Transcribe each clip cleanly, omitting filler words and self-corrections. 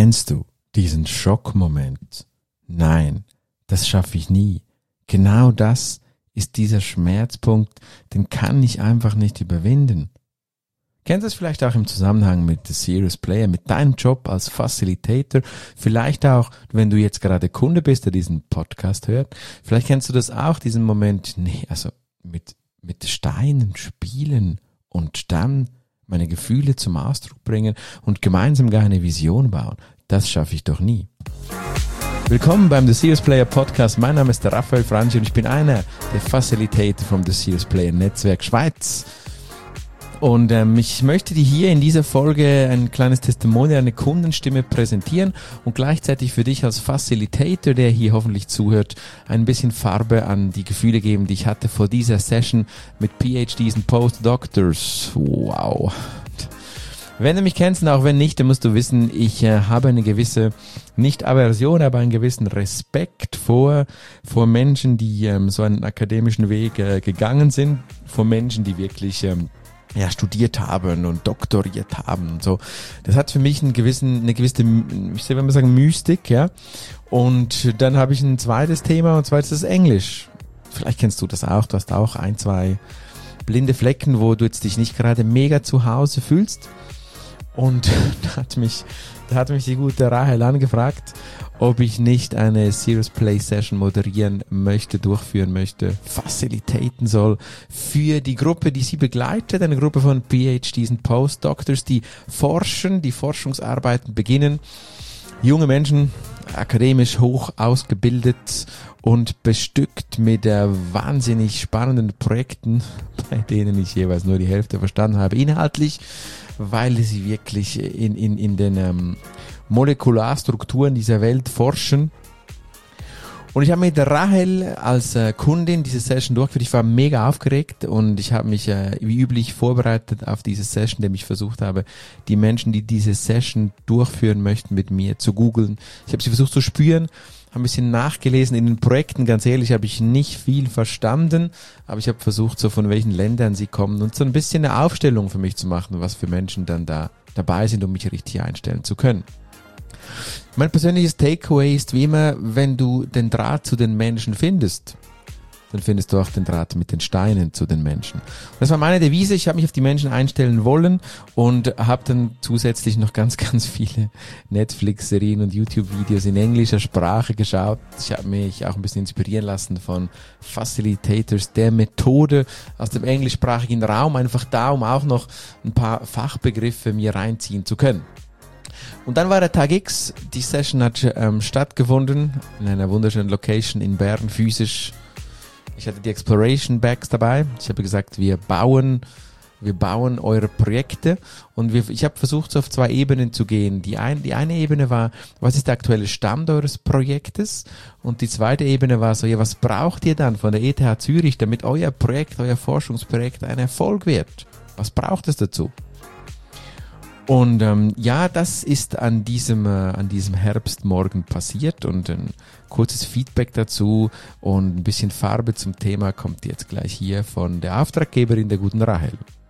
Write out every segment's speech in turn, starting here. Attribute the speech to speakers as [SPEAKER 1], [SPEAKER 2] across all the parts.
[SPEAKER 1] Kennst du diesen Schockmoment? Nein, das schaffe ich nie. Genau das ist dieser Schmerzpunkt, den kann ich einfach nicht überwinden. Kennst du es vielleicht auch im Zusammenhang mit The Serious Player, mit deinem Job als Facilitator, vielleicht auch, wenn du jetzt gerade Kunde bist, der diesen Podcast hört, vielleicht kennst du das auch, diesen Moment, mit Steinen spielen und dann meine Gefühle zum Ausdruck bringen und gemeinsam gar eine Vision bauen. Das schaffe ich doch nie. Willkommen beim The Serious Player Podcast. Mein Name ist der Raphael Franchi und ich bin einer der Facilitator vom The Serious Player Netzwerk Schweiz. Und ich möchte dir hier in dieser Folge ein kleines Testimonial, eine Kundenstimme präsentieren und gleichzeitig für dich als Facilitator, der hier hoffentlich zuhört, ein bisschen Farbe an die Gefühle geben, die ich hatte vor dieser Session mit PhDs und Postdoctors. Wow. Wenn du mich kennst und auch wenn nicht, dann musst du wissen, ich habe eine gewisse, nicht Aversion, aber einen gewissen Respekt vor Menschen, die so einen akademischen Weg gegangen sind, vor Menschen, die wirklich studiert haben und doktoriert haben und so. Das hat für mich eine gewisse, ich will mal sagen, Mystik, ja. Und dann habe ich ein zweites Thema, und zwar ist das Englisch. Vielleicht kennst du das auch, du hast auch ein, zwei blinde Flecken, wo du jetzt dich nicht gerade mega zu Hause fühlst. Und da hat mich die gute Rahel angefragt, ob ich nicht eine Serious Play Session moderieren möchte, durchführen möchte, facilitaten soll für die Gruppe, die sie begleitet, eine Gruppe von PhDs und Postdoctors, die forschen, die Forschungsarbeiten beginnen. Junge Menschen, akademisch hoch ausgebildet und bestückt mit wahnsinnig spannenden Projekten, bei denen ich jeweils nur die Hälfte verstanden habe, inhaltlich, weil sie wirklich in den Molekularstrukturen dieser Welt forschen. Und ich habe mit der Rahel als Kundin diese Session durchgeführt. Ich war mega aufgeregt und ich habe mich wie üblich vorbereitet auf diese Session, indem ich versucht habe, die Menschen, die diese Session durchführen möchten, mit mir zu googeln. Ich habe sie versucht zu spüren, habe ein bisschen nachgelesen in den Projekten. Ganz ehrlich, habe ich nicht viel verstanden, aber ich habe versucht, so von welchen Ländern sie kommen und so ein bisschen eine Aufstellung für mich zu machen, was für Menschen dann da dabei sind, um mich richtig einstellen zu können. Mein persönliches Takeaway ist wie immer, wenn du den Draht zu den Menschen findest, dann findest du auch den Draht mit den Steinen zu den Menschen. Und das war meine Devise. Ich habe mich auf die Menschen einstellen wollen und habe dann zusätzlich noch ganz, ganz viele Netflix-Serien und YouTube-Videos in englischer Sprache geschaut. Ich habe mich auch ein bisschen inspirieren lassen von Facilitators, der Methode aus dem englischsprachigen Raum, einfach da, um auch noch ein paar Fachbegriffe mir reinziehen zu können. Und dann war der Tag X, die Session hat stattgefunden in einer wunderschönen Location in Bern, physisch. Ich hatte die Exploration Bags dabei. Ich habe gesagt, wir bauen eure Projekte und ich habe versucht, so auf zwei Ebenen zu gehen. Die eine Ebene war, was ist der aktuelle Stand eures Projektes? Und die zweite Ebene war so, ja, was braucht ihr dann von der ETH Zürich, damit euer Projekt, euer Forschungsprojekt ein Erfolg wird? Was braucht es dazu? Und das ist an diesem Herbstmorgen passiert und ein kurzes Feedback dazu und ein bisschen Farbe zum Thema kommt jetzt gleich hier von der Auftraggeberin, der guten Rahel.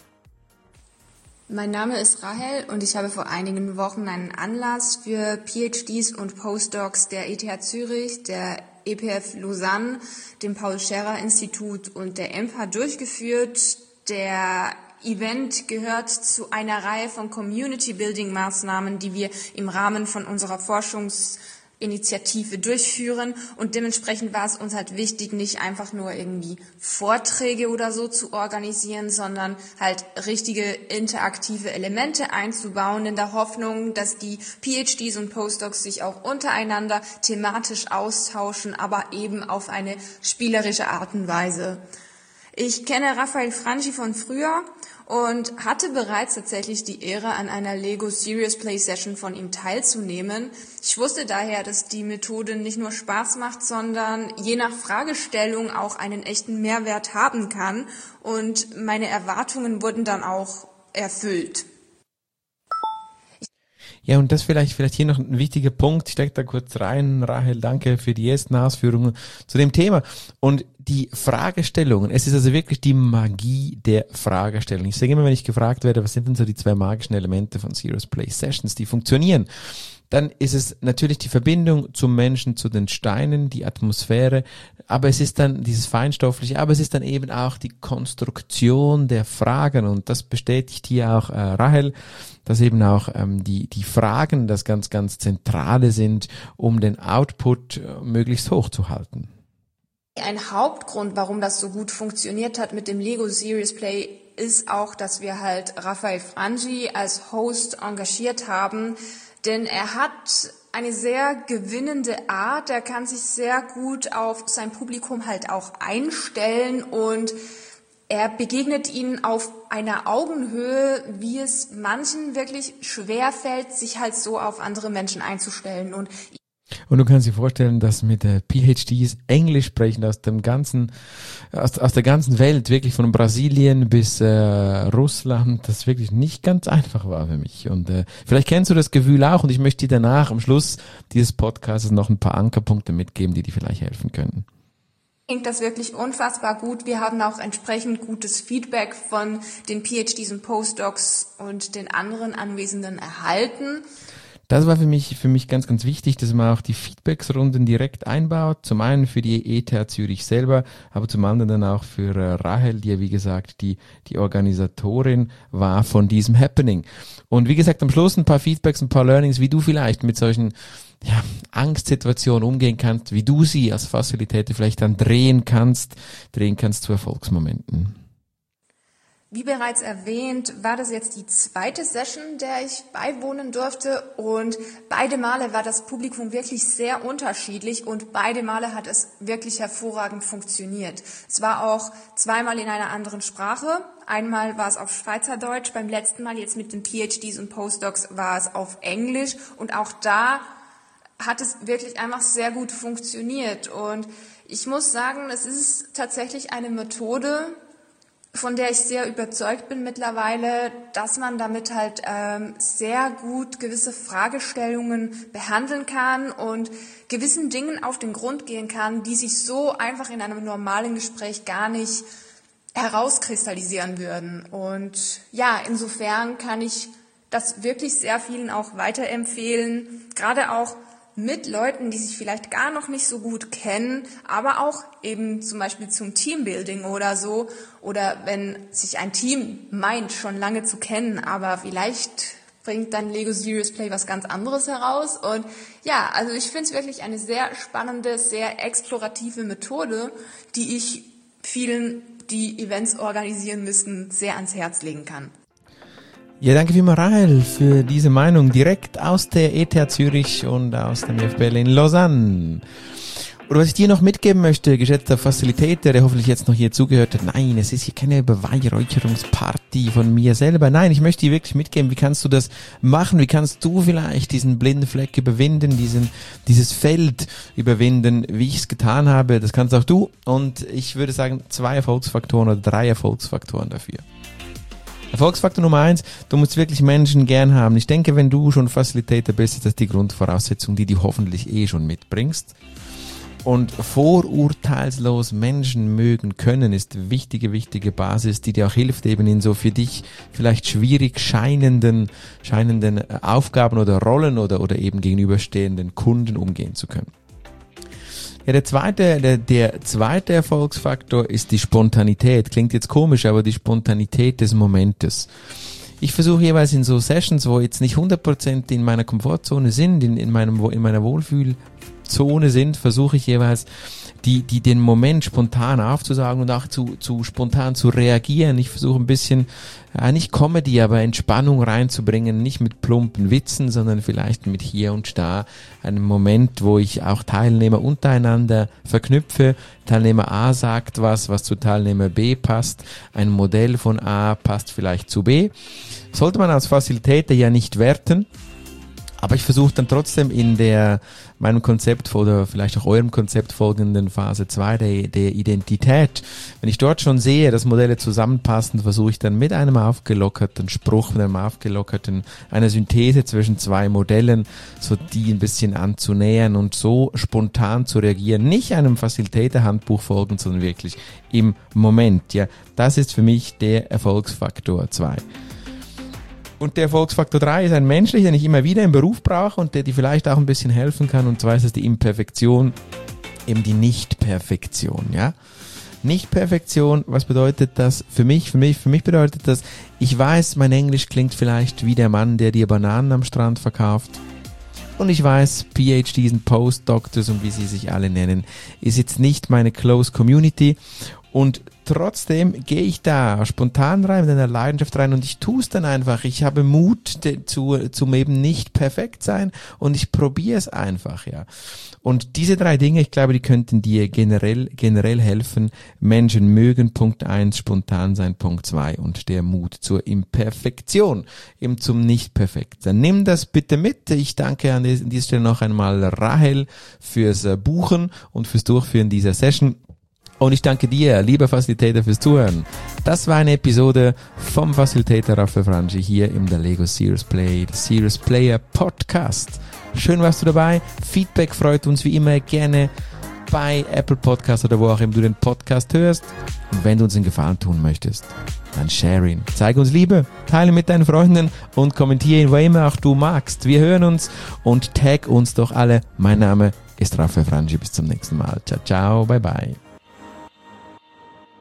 [SPEAKER 2] Mein Name ist Rahel und ich habe vor einigen Wochen einen Anlass für PhDs und Postdocs der ETH Zürich, der EPF Lausanne, dem Paul-Scherrer-Institut und der EMPA durchgeführt. Der Event gehört zu einer Reihe von Community-Building-Maßnahmen, die wir im Rahmen von unserer Forschungsinitiative durchführen. Und dementsprechend war es uns halt wichtig, nicht einfach nur irgendwie Vorträge oder so zu organisieren, sondern halt richtige interaktive Elemente einzubauen, in der Hoffnung, dass die PhDs und Postdocs sich auch untereinander thematisch austauschen, aber eben auf eine spielerische Art und Weise. Ich kenne Raphael Franchi von früher und hatte bereits tatsächlich die Ehre, an einer Lego Serious Play Session von ihm teilzunehmen. Ich wusste daher, dass die Methode nicht nur Spaß macht, sondern je nach Fragestellung auch einen echten Mehrwert haben kann. Und meine Erwartungen wurden dann auch erfüllt.
[SPEAKER 1] Ja, und das vielleicht hier noch ein wichtiger Punkt. Ich stecke da kurz rein. Rahel, danke für die ersten Ausführungen zu dem Thema. Und die Fragestellungen, es ist also wirklich die Magie der Fragestellung. Ich sage immer, wenn ich gefragt werde, was sind denn so die zwei magischen Elemente von Serious Play Sessions, die funktionieren, dann ist es natürlich die Verbindung zum Menschen, zu den Steinen, die Atmosphäre, aber es ist dann dieses Feinstoffliche, aber es ist dann eben auch die Konstruktion der Fragen und das bestätigt hier auch Rahel, dass eben auch die Fragen das ganz, ganz Zentrale sind, um den Output möglichst hoch zu halten.
[SPEAKER 2] Ein Hauptgrund, warum das so gut funktioniert hat mit dem Lego Serious Play, ist auch, dass wir halt Raphael Frangi als Host engagiert haben, denn er hat eine sehr gewinnende Art, er kann sich sehr gut auf sein Publikum halt auch einstellen und er begegnet ihnen auf einer Augenhöhe, wie es manchen wirklich schwer fällt, sich halt so auf andere Menschen einzustellen. Und
[SPEAKER 1] du kannst dir vorstellen, dass mit PhDs Englisch sprechen aus der ganzen Welt, wirklich von Brasilien bis Russland, das wirklich nicht ganz einfach war für mich. Und vielleicht kennst du das Gefühl auch und ich möchte dir danach am Schluss dieses Podcasts noch ein paar Ankerpunkte mitgeben, die dir vielleicht helfen können.
[SPEAKER 2] Klingt das wirklich unfassbar gut. Wir haben auch entsprechend gutes Feedback von den PhDs und Postdocs und den anderen Anwesenden erhalten.
[SPEAKER 1] Das war für mich ganz, ganz wichtig, dass man auch die Feedbacksrunden direkt einbaut. Zum einen für die ETH Zürich selber, aber zum anderen dann auch für Rahel, die ja wie gesagt die Organisatorin war von diesem Happening. Und wie gesagt, am Schluss ein paar Feedbacks, ein paar Learnings, wie du vielleicht mit solchen Angstsituationen umgehen kannst, wie du sie als Facilitator vielleicht dann drehen kannst zu Erfolgsmomenten.
[SPEAKER 2] Wie bereits erwähnt, war das jetzt die zweite Session, der ich beiwohnen durfte und beide Male war das Publikum wirklich sehr unterschiedlich und beide Male hat es wirklich hervorragend funktioniert. Es war auch zweimal in einer anderen Sprache. Einmal war es auf Schweizerdeutsch, beim letzten Mal jetzt mit den PhDs und Postdocs war es auf Englisch und auch da hat es wirklich einfach sehr gut funktioniert. Und ich muss sagen, es ist tatsächlich eine Methode, von der ich sehr überzeugt bin mittlerweile, dass man damit halt sehr gut gewisse Fragestellungen behandeln kann und gewissen Dingen auf den Grund gehen kann, die sich so einfach in einem normalen Gespräch gar nicht herauskristallisieren würden. Und ja, insofern kann ich das wirklich sehr vielen auch weiterempfehlen, gerade auch mit Leuten, die sich vielleicht gar noch nicht so gut kennen, aber auch eben zum Beispiel zum Teambuilding oder so, oder wenn sich ein Team meint, schon lange zu kennen, aber vielleicht bringt dann Lego Serious Play was ganz anderes heraus. Und ja, also ich finde es wirklich eine sehr spannende, sehr explorative Methode, die ich vielen, die Events organisieren müssen, sehr ans Herz legen kann.
[SPEAKER 1] Ja, danke vielmals Rahel für diese Meinung direkt aus der ETH Zürich und aus dem IFBL in Lausanne. Oder was ich dir noch mitgeben möchte, geschätzter Facilitator, der hoffentlich jetzt noch hier zugehört hat, nein, es ist hier keine Beweihräucherungsparty von mir selber. Nein, ich möchte dir wirklich mitgeben, wie kannst du das machen? Wie kannst du vielleicht diesen blinden Fleck überwinden, dieses Feld überwinden, wie ich es getan habe? Das kannst auch du. Und ich würde sagen, 2 Erfolgsfaktoren oder 3 Erfolgsfaktoren dafür. Erfolgsfaktor Nummer 1, du musst wirklich Menschen gern haben. Ich denke, wenn du schon Facilitator bist, ist das die Grundvoraussetzung, die du hoffentlich schon mitbringst. Und vorurteilslos Menschen mögen können, ist wichtige Basis, die dir auch hilft, eben in so für dich vielleicht schwierig scheinenden Aufgaben oder Rollen oder eben gegenüberstehenden Kunden umgehen zu können. Ja, der zweite Erfolgsfaktor ist die Spontanität. Klingt jetzt komisch, aber die Spontanität des Momentes. Ich versuche jeweils in so Sessions, wo jetzt nicht 100% in meiner Komfortzone sind, in meiner Wohlfühlzone sind, versuche ich jeweils den Moment spontan aufzusagen und auch zu spontan zu reagieren. Ich versuche ein bisschen, nicht Comedy, aber Entspannung reinzubringen, nicht mit plumpen Witzen, sondern vielleicht mit hier und da einem Moment, wo ich auch Teilnehmer untereinander verknüpfe. Teilnehmer A sagt was zu Teilnehmer B passt. Ein Modell von A passt vielleicht zu B. Sollte man als Facilitator ja nicht werten. Aber ich versuche dann trotzdem in meinem Konzept oder vielleicht auch eurem Konzept folgenden Phase 2 der Identität, wenn ich dort schon sehe, dass Modelle zusammenpassen, versuche ich dann mit einem aufgelockerten Spruch, einer Synthese zwischen 2 Modellen, so die ein bisschen anzunähern und so spontan zu reagieren, nicht einem Facilitator-Handbuch folgen, sondern wirklich im Moment. Ja, das ist für mich der Erfolgsfaktor 2. Und der Erfolgsfaktor 3 ist ein menschlicher, den ich immer wieder im Beruf brauche und der dir vielleicht auch ein bisschen helfen kann. Und zwar ist es die Imperfektion, eben die Nicht-Perfektion, ja. Nicht-Perfektion, was bedeutet das für mich? Für mich bedeutet das, ich weiß, mein Englisch klingt vielleicht wie der Mann, der dir Bananen am Strand verkauft. Und ich weiß, PhDs und Postdoctors und wie sie sich alle nennen, ist jetzt nicht meine Close Community. Und trotzdem gehe ich da spontan rein, mit einer Leidenschaft rein und ich tue es dann einfach. Ich habe Mut zum eben nicht perfekt sein und ich probiere es einfach, ja. Und diese 3 Dinge, ich glaube, die könnten dir generell helfen. Menschen mögen, Punkt 1, spontan sein, Punkt 2 und der Mut zur Imperfektion, eben zum Nicht-Perfekt-Sein. Nimm das bitte mit. Ich danke an dieser Stelle noch einmal Rahel fürs Buchen und fürs Durchführen dieser Session. Und ich danke dir, lieber Facilitator, fürs Zuhören. Das war eine Episode vom Facilitator Raffaele Frangi hier im Lego Serious Play, Serious Player Podcast. Schön warst du dabei. Feedback freut uns wie immer gerne bei Apple Podcast oder wo auch immer du den Podcast hörst. Und wenn du uns einen Gefallen tun möchtest, dann share ihn. Zeige uns Liebe, teile mit deinen Freunden und kommentiere ihn, wo immer auch du magst. Wir hören uns und tag uns doch alle. Mein Name ist Raffaele Frangi. Bis zum nächsten Mal. Ciao, ciao, bye, bye.